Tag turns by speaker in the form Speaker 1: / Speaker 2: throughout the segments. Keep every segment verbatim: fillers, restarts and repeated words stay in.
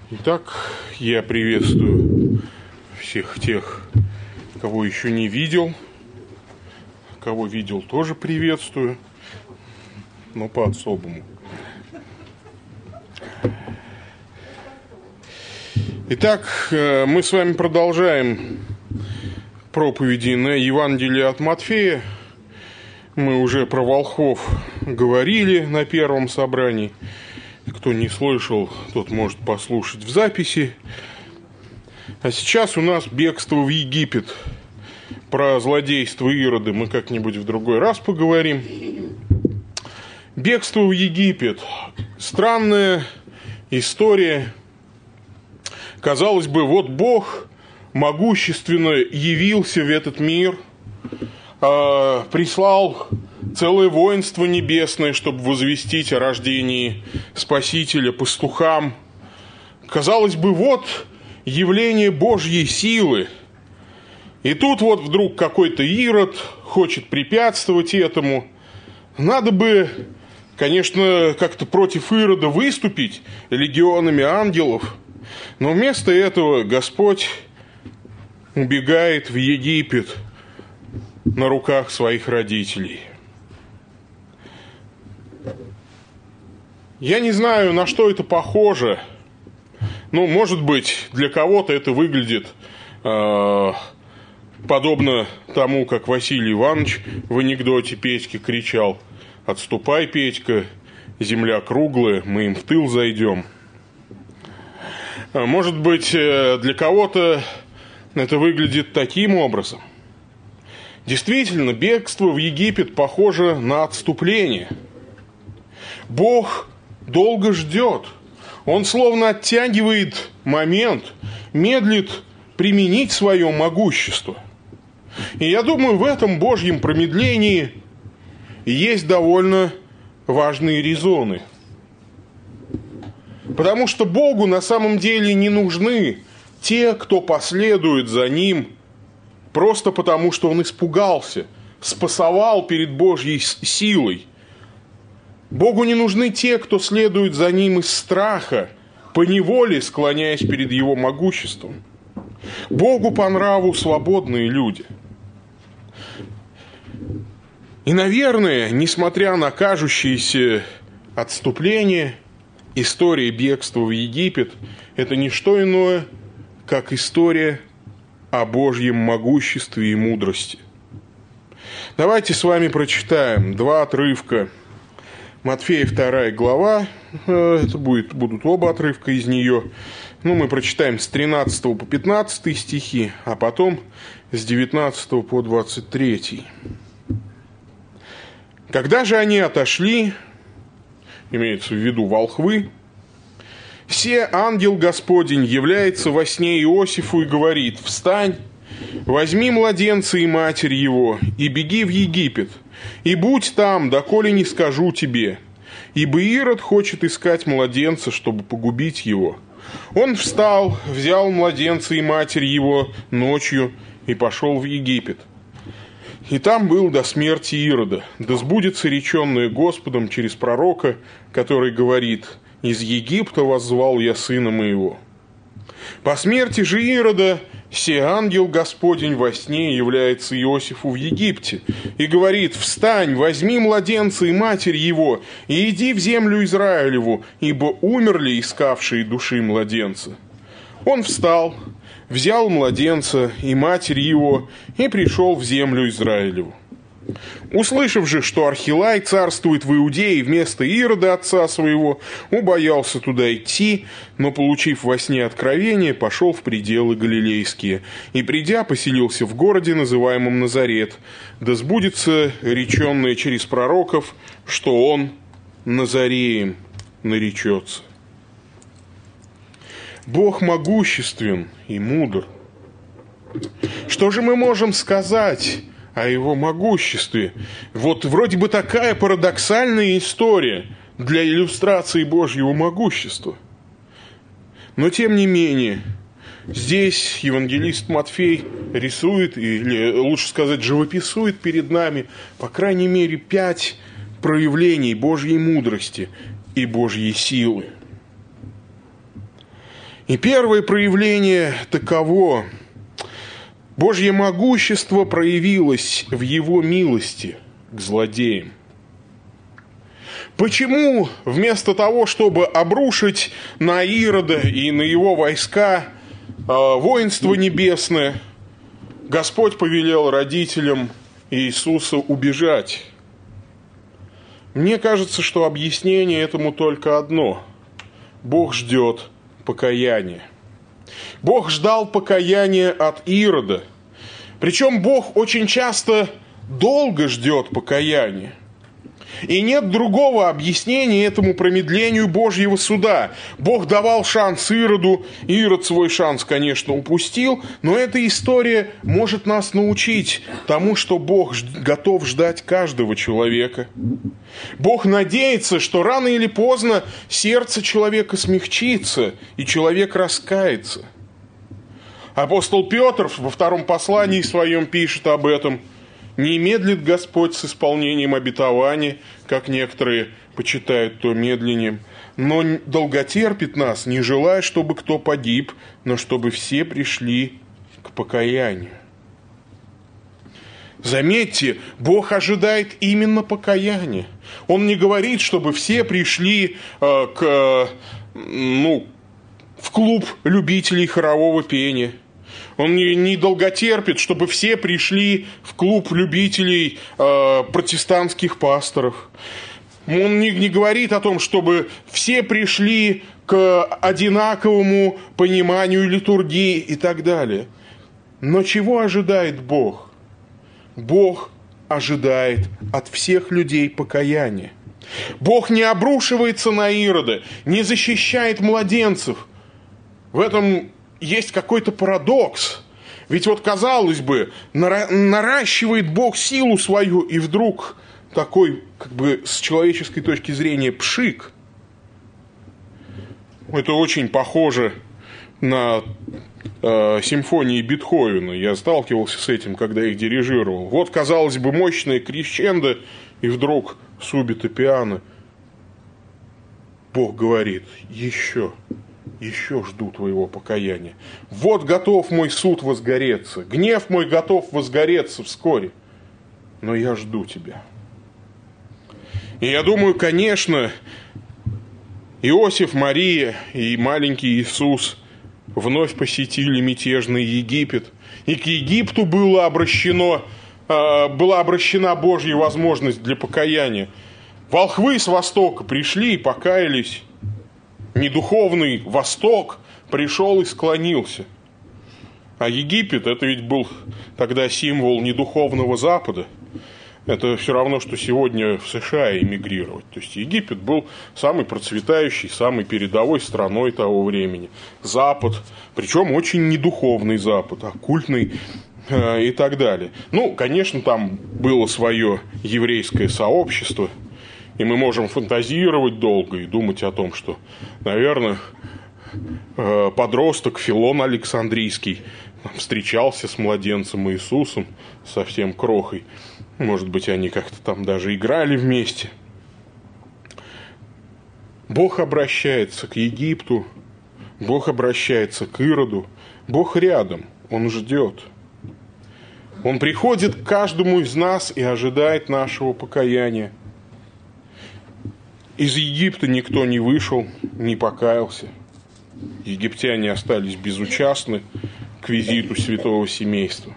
Speaker 1: Итак, я приветствую всех тех, кого еще не видел. Кого видел, тоже приветствую, но по-особому. Итак, мы с вами продолжаем проповеди на Евангелие от Матфея. Мы уже про волхвов говорили на первом собрании. Кто не слышал, тот может послушать в записи. А сейчас у нас бегство в Египет. Про злодейство Ирода мы как-нибудь в другой раз поговорим. Бегство в Египет. Странная история. Казалось бы, вот Бог могущественно явился в этот мир, э, прислал целое воинство небесное, чтобы возвестить о рождении Спасителя пастухам. Казалось бы, вот явление Божьей силы. И тут вот вдруг какой-то Ирод хочет препятствовать этому. Надо бы, конечно, как-то против Ирода выступить легионами ангелов, но вместо этого Господь убегает в Египет на руках своих родителей. Я не знаю, на что это похоже. Ну, может быть, для кого-то это выглядит э, подобно тому, как Василий Иванович в анекдоте Петьке кричал: «Отступай, Петька, земля круглая, мы им в тыл зайдем». Может быть, для кого-то это выглядит таким образом. Действительно, бегство в Египет похоже на отступление. Бог долго ждет. Он словно оттягивает момент, медлит применить свое могущество. И я думаю, в этом Божьем промедлении есть довольно важные резоны. Потому что Богу на самом деле не нужны те, кто последует за Ним просто потому, что Он испугался, спасовал перед Божьей силой. Богу не нужны те, кто следует за Ним из страха, поневоле склоняясь перед Его могуществом. Богу по нраву свободные люди. И, наверное, несмотря на кажущиеся отступления, история бегства в Египет – это не что иное, как история о Божьем могуществе и мудрости. Давайте с вами прочитаем два отрывка. Матфея вторая глава, это будет, будут оба отрывка из нее. Ну, мы прочитаем с тринадцатого по пятнадцатый стихи, а потом с девятнадцатого по двадцать третий. Когда же они отошли, имеется в виду волхвы, «Се ангел Господень является во сне Иосифу и говорит: встань, возьми младенца и матерь его, и беги в Египет, и будь там, доколе не скажу тебе, ибо Ирод хочет искать младенца, чтобы погубить его. Он встал, взял младенца и матерь его ночью и пошел в Египет. И там был до смерти Ирода, да сбудется реченное Господом через пророка, который говорит: из Египта воззвал я сына моего. По смерти же Ирода се ангел Господень во сне является Иосифу в Египте и говорит: встань, возьми младенца и матерь его, и иди в землю Израилеву, ибо умерли искавшие души младенца. Он встал, взял младенца и матерь его, и пришел в землю Израилеву. Услышав же, что Архилай царствует в Иудее вместо Ирода, отца своего, убоялся туда идти, но, получив во сне откровение, пошел в пределы галилейские, и, придя, поселился в городе, называемом Назарет, да сбудется реченное через пророков, что он Назареем наречется». Бог могуществен и мудр. Что же мы можем сказать о Его могуществе? Вот вроде бы такая парадоксальная история для иллюстрации Божьего могущества. Но тем не менее, здесь евангелист Матфей рисует, или лучше сказать, живописует перед нами, по крайней мере, пять проявлений Божьей мудрости и Божьей силы. И первое проявление таково. Божье могущество проявилось в его милости к злодеям. Почему вместо того, чтобы обрушить на Ирода и на его войска э, воинство небесное, Господь повелел родителям Иисуса убежать? Мне кажется, что объяснение этому только одно. Бог ждет покаяния. Бог ждал покаяния от Ирода. Причем Бог очень часто долго ждет покаяния. И нет другого объяснения этому промедлению Божьего суда. Бог давал шанс Ироду, Ирод свой шанс, конечно, упустил, но эта история может нас научить тому, что Бог готов ждать каждого человека. Бог надеется, что рано или поздно сердце человека смягчится, и человек раскается. Апостол Петр во втором послании своем пишет об этом. «Не медлит Господь с исполнением обетования, как некоторые почитают то медленнем, но долготерпит нас, не желая, чтобы кто погиб, но чтобы все пришли к покаянию». Заметьте, Бог ожидает именно покаяния. Он не говорит, чтобы все пришли э, к, ну, в клуб любителей хорового пения. Он не, не долготерпит, чтобы все пришли в клуб любителей э, протестантских пасторов. Он не, не говорит о том, чтобы все пришли к одинаковому пониманию литургии и так далее. Но чего ожидает Бог? Бог ожидает от всех людей покаяния. Бог не обрушивается на Ирода, не защищает младенцев. В этом есть какой-то парадокс. Ведь вот, казалось бы, наращивает Бог силу свою, и вдруг такой, как бы, с человеческой точки зрения, пшик. Это очень похоже на э, симфонии Бетховена. Я сталкивался с этим, когда их дирижировал. Вот, казалось бы, мощное крещендо, и вдруг субито пиано. Бог говорит: еще... еще жду твоего покаяния. Вот готов мой суд возгореться, гнев мой готов возгореться вскоре, но я жду тебя. И я думаю, конечно, Иосиф, Мария и маленький Иисус вновь посетили мятежный Египет, и к Египту было обращено, была обращена Божья возможность для покаяния. Волхвы с востока пришли и покаялись. Недуховный Восток пришел и склонился. А Египет, это ведь был тогда символ недуховного Запада. Это все равно, что сегодня в США эмигрировать. То есть Египет был самой процветающей, самой передовой страной того времени. Запад, причем очень недуховный Запад, оккультный э, и так далее. Ну, конечно, там было свое еврейское сообщество. И мы можем фантазировать долго и думать о том, что, наверное, подросток Филон Александрийский встречался с младенцем Иисусом, совсем крохой. Может быть, они как-то там даже играли вместе. Бог обращается к Египту, Бог обращается к Ироду. Бог рядом, Он ждет. Он приходит к каждому из нас и ожидает нашего покаяния. Из Египта никто не вышел, не покаялся. Египтяне остались безучастны к визиту святого семейства.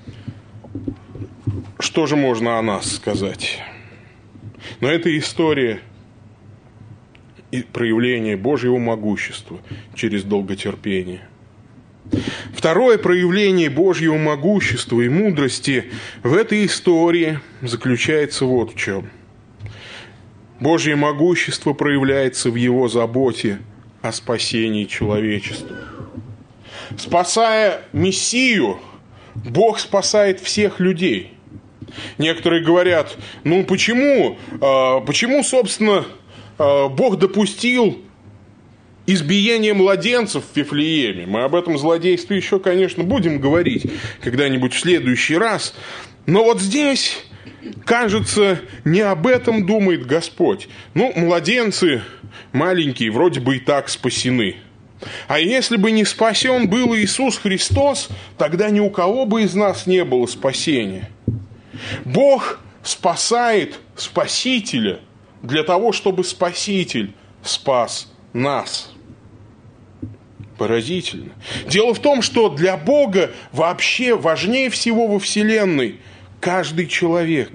Speaker 1: Что же можно о нас сказать? Но это история и проявление Божьего могущества через долготерпение. Второе проявление Божьего могущества и мудрости в этой истории заключается вот в чем. Божье могущество проявляется в Его заботе о спасении человечества. Спасая Мессию, Бог спасает всех людей. Некоторые говорят: ну почему, почему, собственно, Бог допустил избиение младенцев в Вифлееме? Мы об этом злодействе еще, конечно, будем говорить когда-нибудь в следующий раз. Но вот здесь, кажется, не об этом думает Господь. Ну, младенцы маленькие вроде бы и так спасены. А если бы не спасен был Иисус Христос, тогда ни у кого бы из нас не было спасения. Бог спасает Спасителя для того, чтобы Спаситель спас нас. Поразительно. Дело в том, что для Бога вообще важнее всего во Вселенной каждый человек.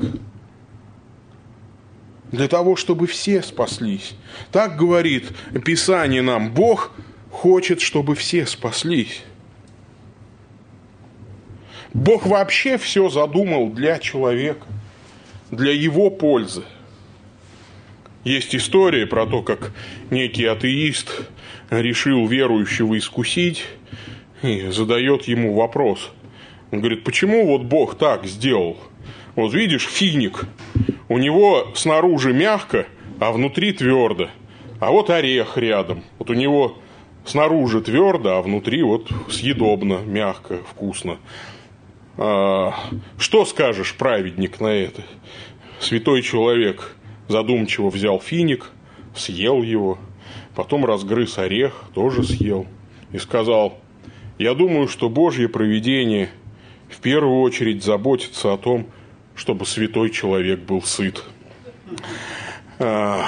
Speaker 1: Для того, чтобы все спаслись. Так говорит Писание нам. Бог хочет, чтобы все спаслись. Бог вообще все задумал для человека, для его пользы. Есть история про то, как некий атеист решил верующего искусить и задает ему вопрос. Он говорит, почему вот Бог так сделал? Вот видишь, финик, у него снаружи мягко, а внутри твердо. А вот орех рядом. Вот у него снаружи твердо, а внутри вот съедобно, мягко, вкусно. А, что скажешь, праведник, на это? Святой человек задумчиво взял финик, съел его, потом разгрыз орех, тоже съел. И сказал, я думаю, что Божье провидение в первую очередь заботится о том, чтобы святой человек был сыт. А,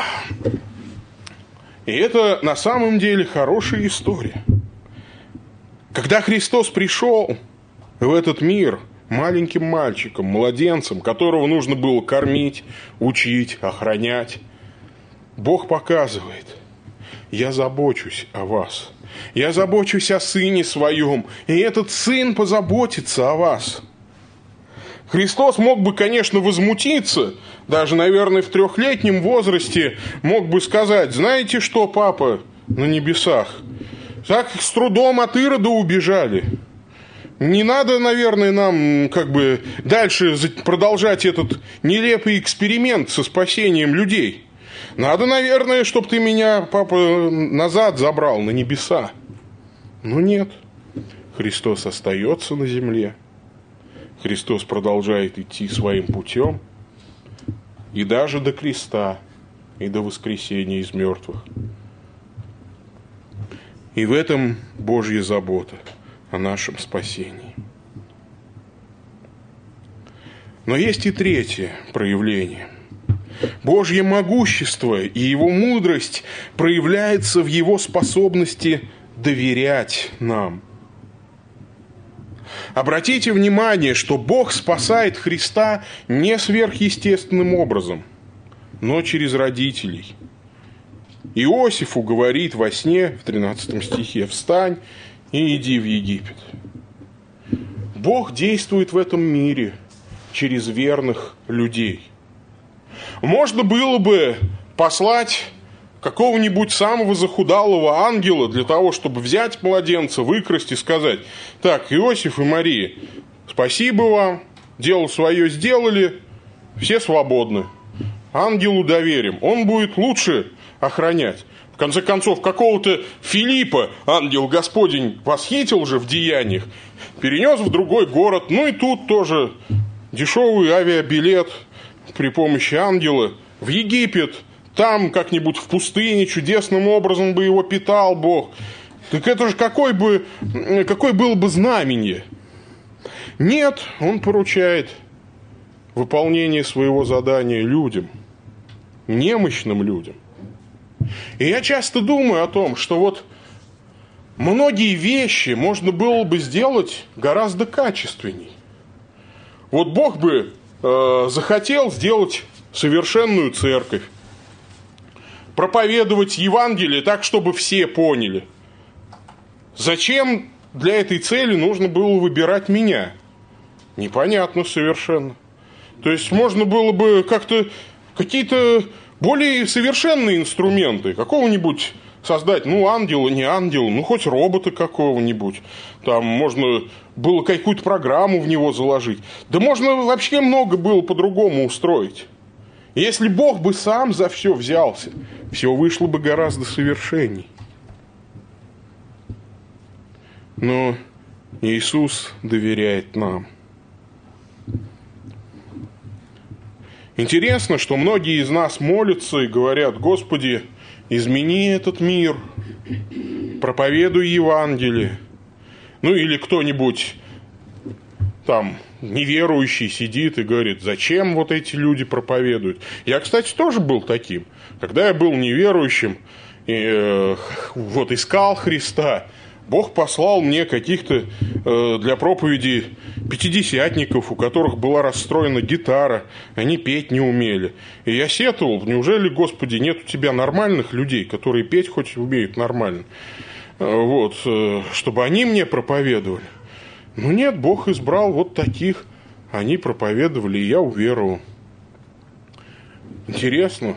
Speaker 1: и это на самом деле хорошая история. Когда Христос пришел в этот мир маленьким мальчиком, младенцем, которого нужно было кормить, учить, охранять, Бог показывает, я забочусь о вас, я забочусь о сыне своем, и этот сын позаботится о вас. Христос мог бы, конечно, возмутиться, даже, наверное, в трехлетнем возрасте мог бы сказать, знаете что, папа, на небесах, так с трудом от Ирода убежали. Не надо, наверное, нам как бы дальше продолжать этот нелепый эксперимент со спасением людей. Надо, наверное, чтобы ты меня, папа, назад забрал на небеса. Но нет. Христос остается на земле. Христос продолжает идти своим путем. И даже до креста, и до воскресения из мертвых. И в этом Божья забота о нашем спасении. Но есть и третье проявление. Божье могущество и Его мудрость проявляется в Его способности доверять нам. Обратите внимание, что Бог спасает Христа не сверхъестественным образом, но через родителей. Иосифу говорит во сне в тринадцатом стихе: «Встань и иди в Египет». Бог действует в этом мире через верных людей. Можно было бы послать какого-нибудь самого захудалого ангела для того, чтобы взять младенца, выкрасть и сказать: так, Иосиф и Мария, спасибо вам, дело свое сделали, все свободны. Ангелу доверим, он будет лучше охранять. В конце концов, какого-то Филиппа ангел Господень восхитил же в деяниях, перенес в другой город, ну и тут тоже дешевый авиабилет при помощи ангела в Египет, там как-нибудь в пустыне чудесным образом бы его питал Бог. Так это же какой бы, какое было бы знамение? Нет, он поручает выполнение своего задания людям, немощным людям. И я часто думаю о том, что вот многие вещи можно было бы сделать гораздо качественней. Вот Бог бы э, захотел сделать совершенную церковь, проповедовать Евангелие так, чтобы все поняли. Зачем для этой цели нужно было выбирать меня? Непонятно совершенно. То есть можно было бы как-то какие-то более совершенные инструменты, какого-нибудь создать, ну, ангела, не ангела, ну, хоть робота какого-нибудь. Там можно было какую-то программу в него заложить. Да можно вообще много было по-другому устроить. Если Бог бы сам за все взялся, все вышло бы гораздо совершенней. Но Иисус доверяет нам. Интересно, что многие из нас молятся и говорят: Господи, измени этот мир, проповедуй Евангелие. Ну или кто-нибудь там неверующий сидит и говорит, зачем вот эти люди проповедуют. Я, кстати, тоже был таким. Когда я был неверующим, и, э, вот искал Христа, Бог послал мне каких-то э, для проповеди пятидесятников, у которых была расстроена гитара, они петь не умели. И я сетовал, неужели, Господи, нет у тебя нормальных людей, которые петь хоть умеют нормально, э, вот, э, чтобы они мне проповедовали. Ну нет, Бог избрал вот таких, они проповедовали, и я уверовал. Интересно.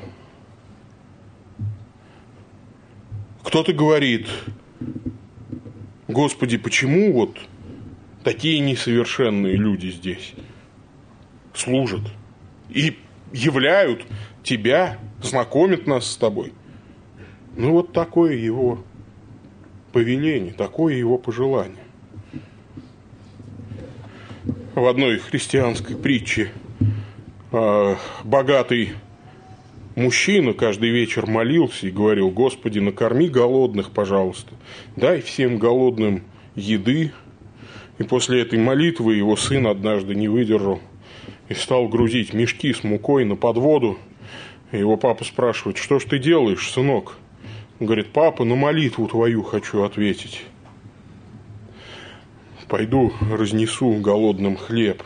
Speaker 1: Кто-то говорит, Господи, почему вот такие несовершенные люди здесь служат и являют Тебя, знакомят нас с Тобой? Ну вот такое его повеление, такое его пожелание. В одной христианской притче э, богатый мужчина каждый вечер молился и говорил, Господи, накорми голодных, пожалуйста, дай всем голодным еды. И после этой молитвы его сын однажды не выдержал и стал грузить мешки с мукой на подводу. И его папа спрашивает, что ж ты делаешь, сынок? Он говорит, папа, на молитву твою хочу ответить. Пойду разнесу голодным хлеб.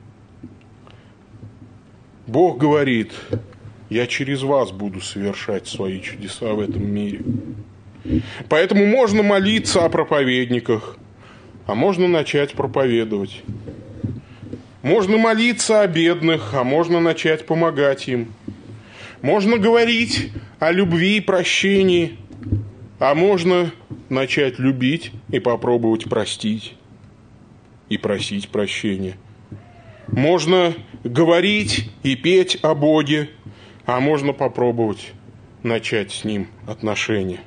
Speaker 1: Бог говорит, я через вас буду совершать свои чудеса в этом мире. Поэтому можно молиться о проповедниках, а можно начать проповедовать. Можно молиться о бедных, а можно начать помогать им. Можно говорить о любви и прощении, а можно начать любить и попробовать простить и просить прощения. Можно говорить и петь о Боге, а можно попробовать начать с Ним отношения.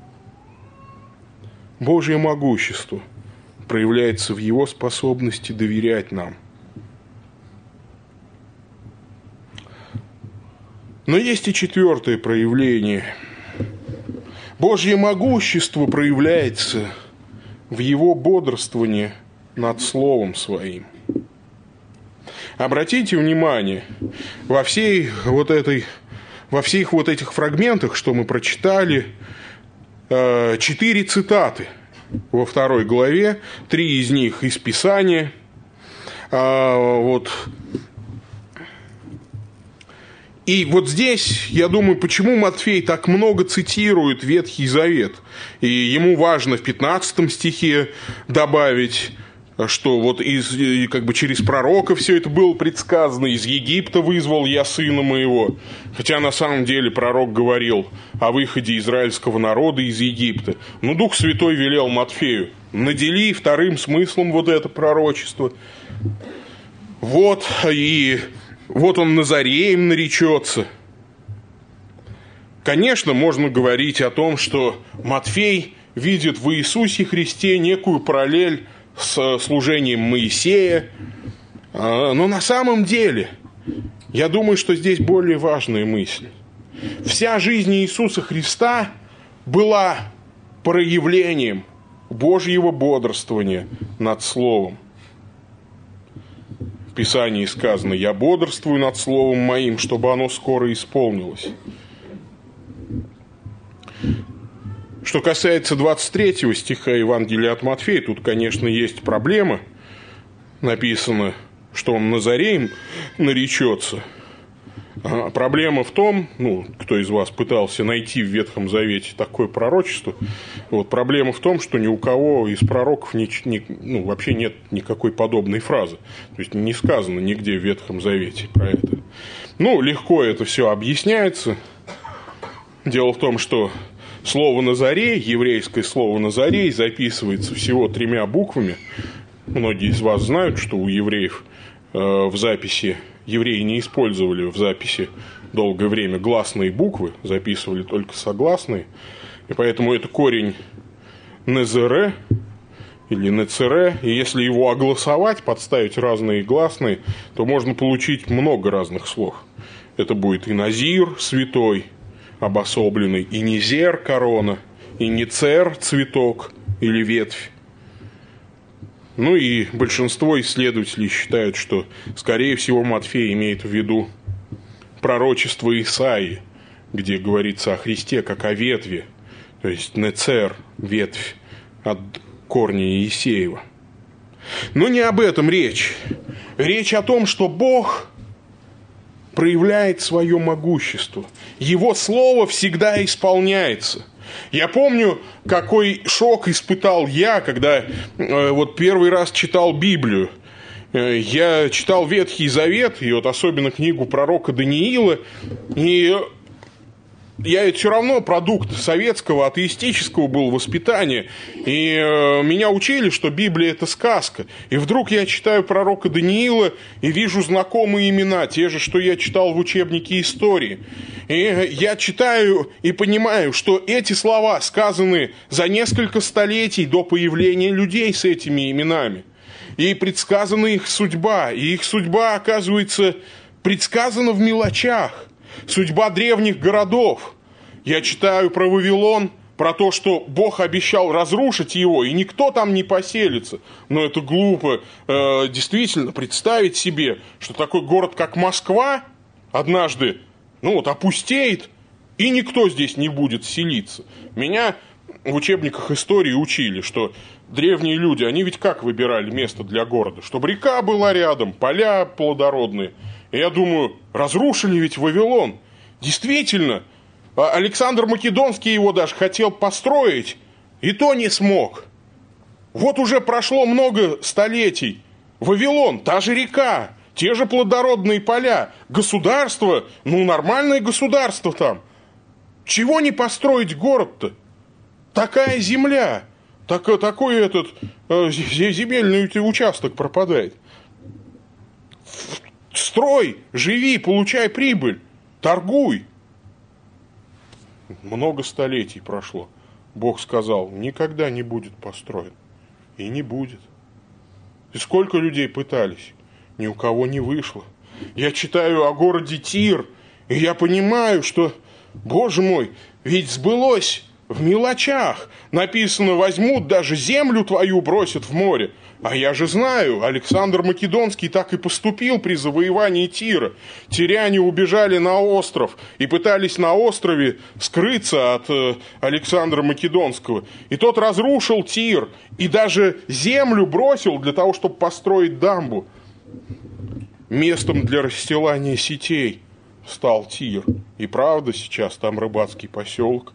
Speaker 1: Божье могущество проявляется в Его способности доверять нам. Но есть и четвертое проявление. Божье могущество проявляется в Его бодрствовании над Словом Своим. Обратите внимание, во всей вот этой, во всех вот этих фрагментах, что мы прочитали, четыре цитаты во второй главе, три из них из Писания. Вот. И вот здесь, я думаю, почему Матфей так много цитирует Ветхий Завет. И ему важно в пятнадцатом стихе добавить, что вот из, как бы через пророка все это было предсказано, из Египта вызвал я сына моего. Хотя на самом деле пророк говорил о выходе израильского народа из Египта. Но Дух Святой велел Матфею, надели вторым смыслом вот это пророчество. Вот, и вот он Назареем наречется. Конечно, можно говорить о том, что Матфей видит в Иисусе Христе некую параллель с служением Моисея. Но на самом деле, я думаю, что здесь более важная мысль. Вся жизнь Иисуса Христа была проявлением Божьего бодрствования над Словом. В Писании сказано, «Я бодрствую над Словом Моим, чтобы оно скоро исполнилось». Что касается двадцать третьего стиха Евангелия от Матфея, тут, конечно, есть проблема. Написано, что он Назареем наречется. А проблема в том, ну, кто из вас пытался найти в Ветхом Завете такое пророчество, вот, проблема в том, что ни у кого из пророков ни, ни, ну, вообще нет никакой подобной фразы. То есть не сказано нигде в Ветхом Завете про это. Ну, легко это все объясняется. Дело в том, что слово «Назарей», еврейское слово «Назарей» записывается всего тремя буквами. Многие из вас знают, что у евреев э, в записи, евреи не использовали в записи долгое время гласные буквы, записывали только согласные. И поэтому это корень «незере» или «нецере». И если его огласовать, подставить разные гласные, то можно получить много разных слов. Это будет и «назир» святой, обособленный, и низер корона, и нецер – цветок или ветвь. Ну и большинство исследователей считают, что, скорее всего, Матфей имеет в виду пророчество Исаии, где говорится о Христе как о ветви, то есть нецер – ветвь от корня Иисеева. Но не об этом речь. Речь о том, что Бог проявляет свое могущество. Его слово всегда исполняется. Я помню, какой шок испытал я, когда э, вот первый раз читал Библию. Э, я читал Ветхий Завет, и вот особенно книгу пророка Даниила, и я ведь все равно продукт советского, атеистического был воспитания, и э, меня учили, что Библия – это сказка. И вдруг я читаю пророка Даниила и вижу знакомые имена, те же, что я читал в учебнике истории. И я читаю и понимаю, что эти слова сказаны за несколько столетий до появления людей с этими именами. И предсказана их судьба, и их судьба, оказывается, предсказана в мелочах. Судьба древних городов. Я читаю про Вавилон, про то, что Бог обещал разрушить его, и никто там не поселится. Но это глупо э, действительно представить себе, что такой город, как Москва, однажды ну вот, опустеет, и никто здесь не будет селиться. Меня в учебниках истории учили, что древние люди, они ведь как выбирали место для города? Чтобы река была рядом, поля плодородные. И я думаю, разрушили ведь Вавилон. Действительно, Александр Македонский его даже хотел построить, и то не смог. Вот уже прошло много столетий. Вавилон, та же река, те же плодородные поля, государство, ну нормальное государство там. Чего не построить город-то? Такая земля, так, такой этот э, земельный участок пропадает. Строй, живи, получай прибыль, торгуй. Много столетий прошло. Бог сказал, никогда не будет построен. И не будет. И сколько людей пытались, ни у кого не вышло. Я читаю о городе Тир, и я понимаю, что, Боже мой, ведь сбылось в мелочах. Написано, возьмут даже землю твою, бросят в море. А я же знаю, Александр Македонский так и поступил при завоевании Тира. Тиряне убежали на остров и пытались на острове скрыться от э, Александра Македонского. И тот разрушил Тир и даже землю бросил для того, чтобы построить дамбу. Местом для расстилания сетей стал Тир. И правда, сейчас там рыбацкий поселок.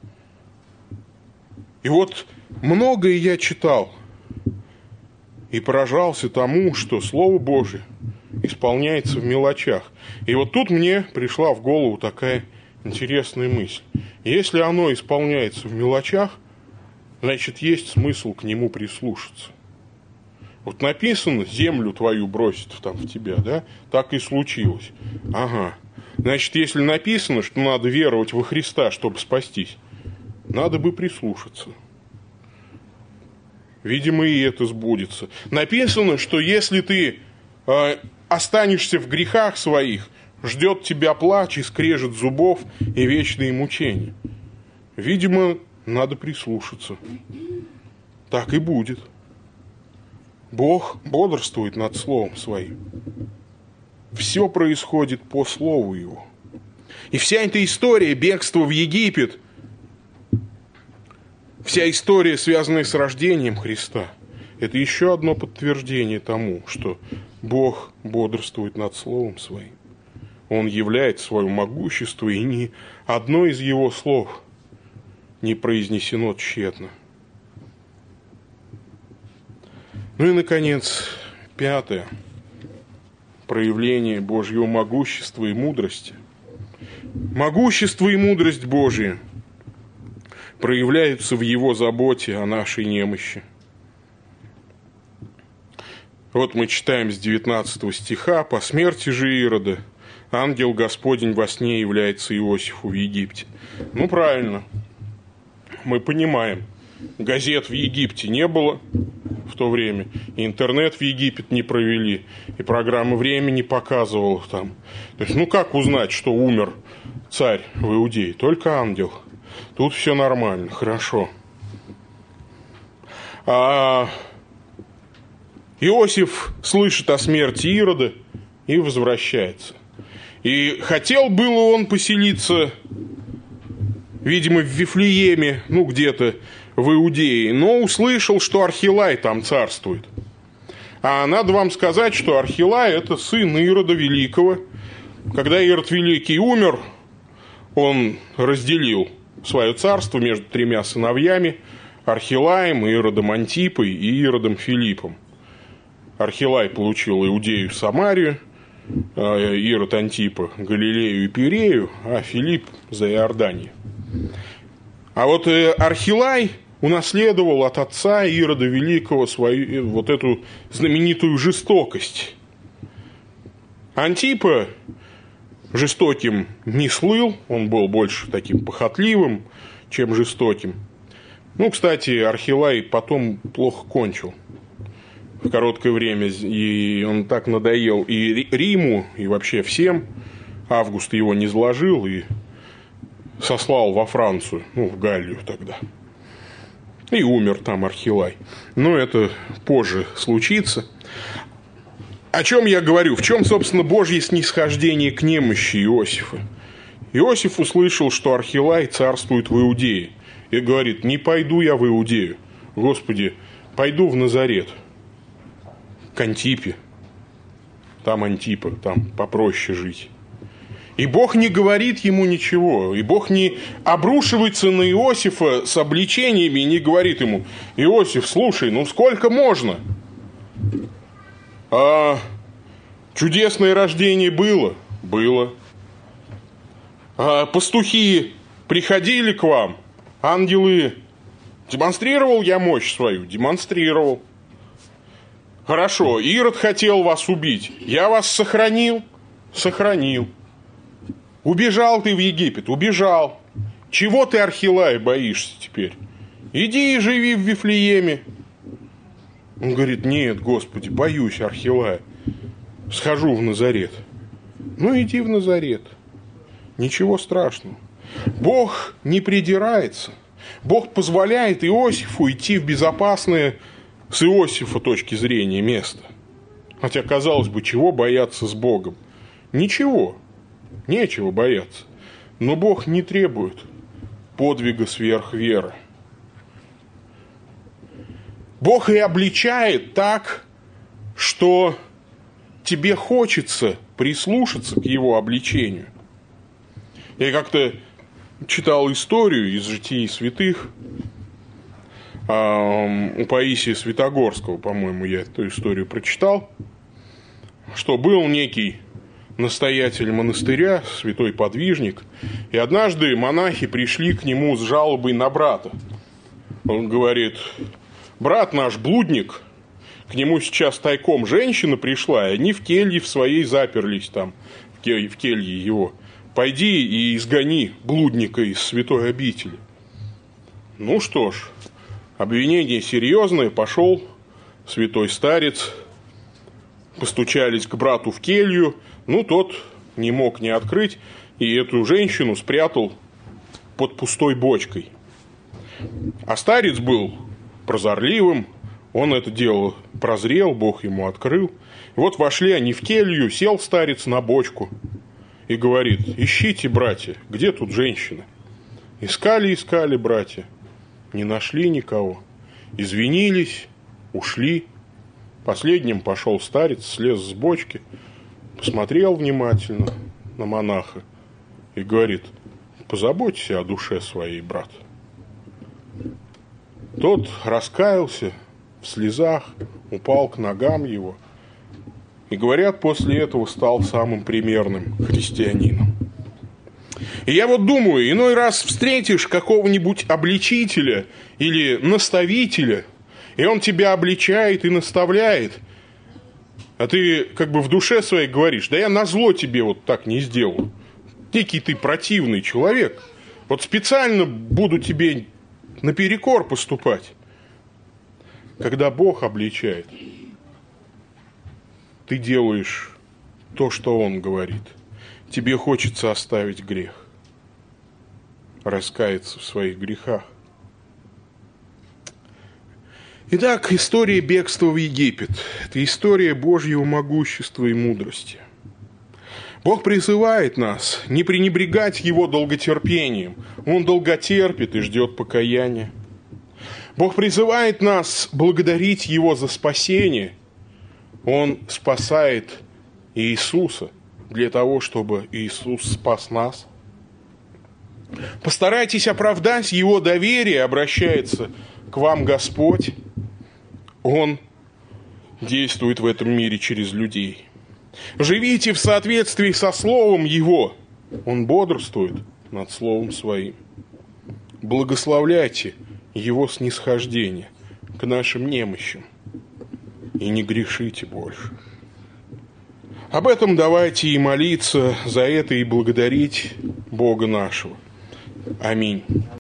Speaker 1: И вот многое я читал. И поражался тому, что Слово Божие исполняется в мелочах. И вот тут мне пришла в голову такая интересная мысль. Если оно исполняется в мелочах, значит, есть смысл к нему прислушаться. Вот написано, землю твою бросит там в тебя, да? Так и случилось. Ага. Значит, если написано, что надо веровать во Христа, чтобы спастись, надо бы прислушаться. Видимо, и это сбудется. Написано, что если ты э, останешься в грехах своих, ждет тебя плач и скрежет зубов и вечные мучения. Видимо, надо прислушаться. Так и будет. Бог бодрствует над Словом Своим. Все происходит по Слову Его. И вся эта история бегства в Египет, вся история, связанная с рождением Христа, это еще одно подтверждение тому, что Бог бодрствует над Словом Своим. Он являет свое могущество, и ни одно из Его слов не произнесено тщетно. Ну и, наконец, пятое. Проявление Божьего могущества и мудрости. Могущество и мудрость Божия проявляются в Его заботе о нашей немощи. Вот мы читаем с девятнадцатого стиха: «По смерти же Ирода ангел Господень во сне является Иосифу в Египте». Ну, правильно. Мы понимаем, газет в Египте не было в то время, и интернет в Египет не провели, и программа «Время» не показывала там. То есть, ну как узнать, что умер царь в Иудее? Только ангел. Тут все нормально, хорошо. А Иосиф слышит о смерти Ирода и возвращается. И хотел было он поселиться, видимо, в Вифлееме, ну, где-то в Иудее, но услышал, что Архилай там царствует. А надо вам сказать, что Архилай – это сын Ирода Великого. Когда Ирод Великий умер, он разделил свое царство между тремя сыновьями – Архилаем, Иродом Антипой и Иродом Филиппом. Архилай получил Иудею, Самарию, Ирод Антипа – Галилею и Пирею, а Филипп – за Иорданию. А вот Архилай унаследовал от отца Ирода Великого свою, вот эту знаменитую жестокость. Антипа жестоким не слыл, он был больше таким похотливым, чем жестоким. Ну, кстати, Архилай потом плохо кончил в короткое время, и он так надоел и Риму, и вообще всем. Август его не сложил и сослал во Францию, ну, в Галлию тогда. И умер там Архилай. Но это позже случится. О чем я говорю? В чем, собственно, Божье снисхождение к немощи Иосифа? Иосиф услышал, что Архилай царствует в Иудее. И говорит: не пойду я в Иудею. Господи, пойду в Назарет. К Антипе. Там Антипа, там попроще жить. И Бог не говорит ему ничего. И Бог не обрушивается на Иосифа с обличениями и не говорит ему: Иосиф, слушай, ну сколько можно? А чудесное рождение было? Было. А пастухи приходили к вам? Ангелы? Демонстрировал я мощь свою? Демонстрировал. Хорошо, Ирод хотел вас убить. Я вас сохранил? Сохранил. Убежал ты в Египет? Убежал. Чего ты, Архилай, боишься теперь? Иди и живи в Вифлееме. Он говорит: нет, Господи, боюсь Архилая. Схожу в Назарет. Ну, иди в Назарет. Ничего страшного. Бог не придирается. Бог позволяет Иосифу идти в безопасное с Иосифа точки зрения место. Хотя, казалось бы, чего бояться с Богом? Ничего. Нечего бояться. Но Бог не требует подвига сверх веры. Бог и обличает так, что тебе хочется прислушаться к Его обличению. Я как-то читал историю из житий святых. У Паисия Святогорского, по-моему, я эту историю прочитал, что был некий настоятель монастыря, святой подвижник, и однажды монахи пришли к нему с жалобой на брата. Он говорит: брат наш блудник, к нему сейчас тайком женщина пришла, и они в келье в своей заперлись там, в келье, в келье его. Пойди и изгони блудника из святой обители. Ну что ж, обвинение серьезное, пошел святой старец, постучались к брату в келью, ну тот не мог не открыть, и эту женщину спрятал под пустой бочкой. А старец был прозорливым, он это дело прозрел, Бог ему открыл. И вот вошли они в келью, сел старец на бочку и говорит: ищите, братья, где тут женщина? Искали, искали братья, не нашли никого. Извинились, ушли. Последним пошел старец, слез с бочки, посмотрел внимательно на монаха и говорит: позаботься о душе своей, брат. Тот раскаялся в слезах, упал к ногам его. И, говорят, после этого стал самым примерным христианином. И я вот думаю, иной раз встретишь какого-нибудь обличителя или наставителя, и он тебя обличает и наставляет, а ты как бы в душе своей говоришь: да я назло тебе вот так не сделал. Некий ты противный человек. Вот специально буду тебе наперекор поступать. Когда Бог обличает, ты делаешь то, что Он говорит. Тебе хочется оставить грех, раскаяться в своих грехах. Итак, история бегства в Египет – это история Божьего могущества и мудрости. Бог призывает нас не пренебрегать Его долготерпением. Он долготерпит и ждет покаяния. Бог призывает нас благодарить Его за спасение. Он спасает Иисуса для того, чтобы Иисус спас нас. Постарайтесь оправдать Его доверие, обращается к вам Господь. Он действует в этом мире через людей. Живите в соответствии со Словом Его. Он бодрствует над Словом Своим. Благословляйте Его снисхождение к нашим немощам и не грешите больше. Об этом давайте и молиться за это, и благодарить Бога нашего. Аминь.